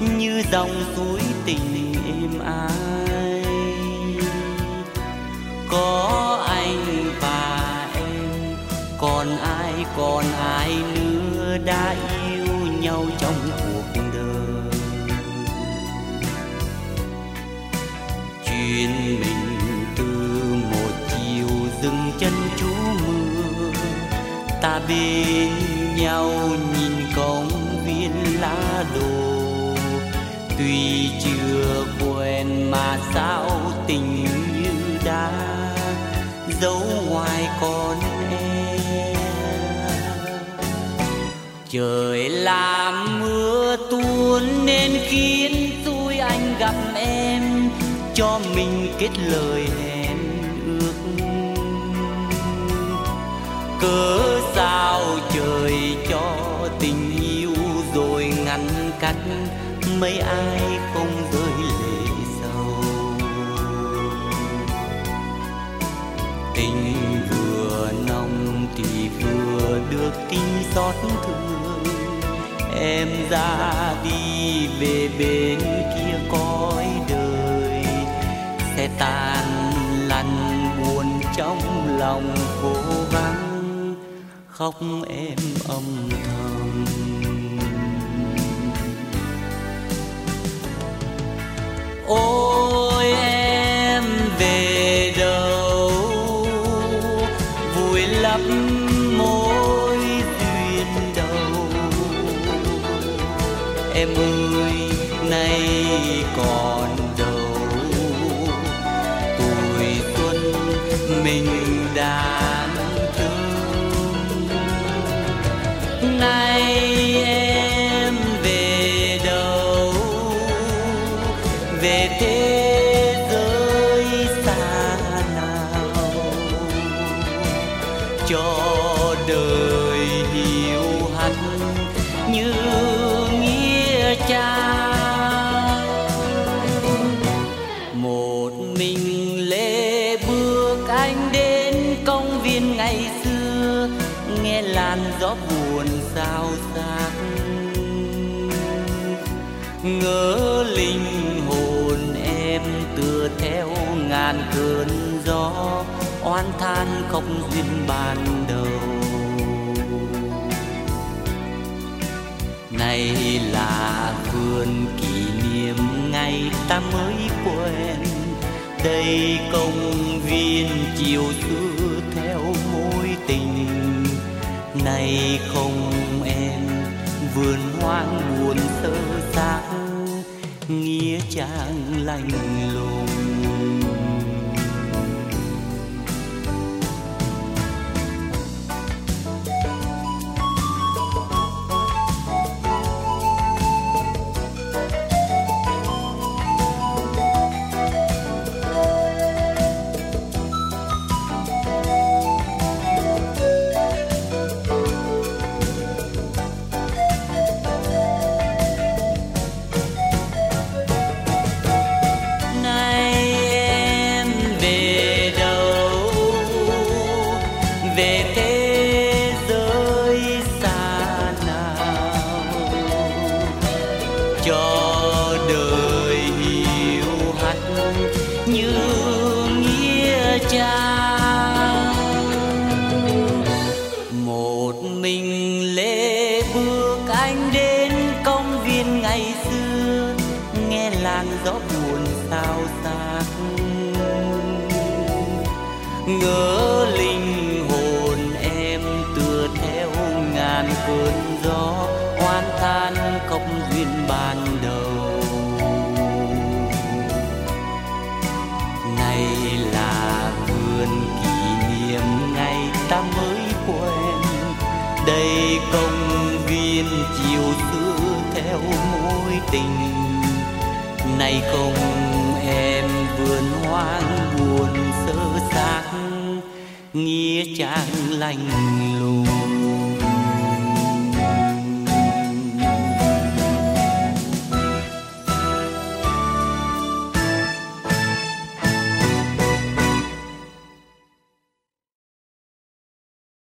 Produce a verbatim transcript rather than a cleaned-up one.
như dòng suối tình êm ái. Có anh và em, còn ai còn ai nữa đã yêu nhau trong cuộc đời. Chuyện mình từ một chiều dừng chân trú mưa, ta bên nhau nhìn công viên lá đồ. Tuy chưa quen mà sao tình như đã dấu ngoài con em. Trời làm mưa tuôn nên khiến tôi anh gặp em, cho mình kết lời hẹn ước. Cớ sao trời cho tình yêu rồi ngăn cách, mấy ai không rơi lệ sầu. Tình vừa nồng thì vừa được tin xót thương, em ra đi về bên kia cõi đời, sẽ tan lăn buồn trong lòng cố gắng khóc em âm thầm. Ôi em về đâu, vùi lấp mối duyên đầu. Em ơi nay còn đâu, tuổi xuân mình đang thương. Nay em về đâu, về thế giới xa nào, cho đời hiu hắt như nghĩa trang. Một mình lê bước anh đến công viên ngày xưa, nghe làn gió buồn xao xạc, ngỡ linh hồn em tựa theo ngàn cơn gió, oán than không duyên ban đầu. Này là vườn kỷ niệm ngày ta mới quen, đây công viên chiều xưa theo mối tình. Này không em, vườn hoang buồn sơ xác, nghĩa trang lạnh lùng. Về thế giới xa nào, cho đời hiu hắt như nghĩa trang. Một mình lê bước anh đến công viên ngày xưa, nghe làn gió buồn xao xạc, ngỡ linh ngàn cơn gió, oán than không duyên ban đầu. Này là vườn kỷ niệm ngày ta mới quen, đây công viên chiều xưa theo mối tình. Này không em, vườn hoang buồn sơ xác, nghĩa trang lạnh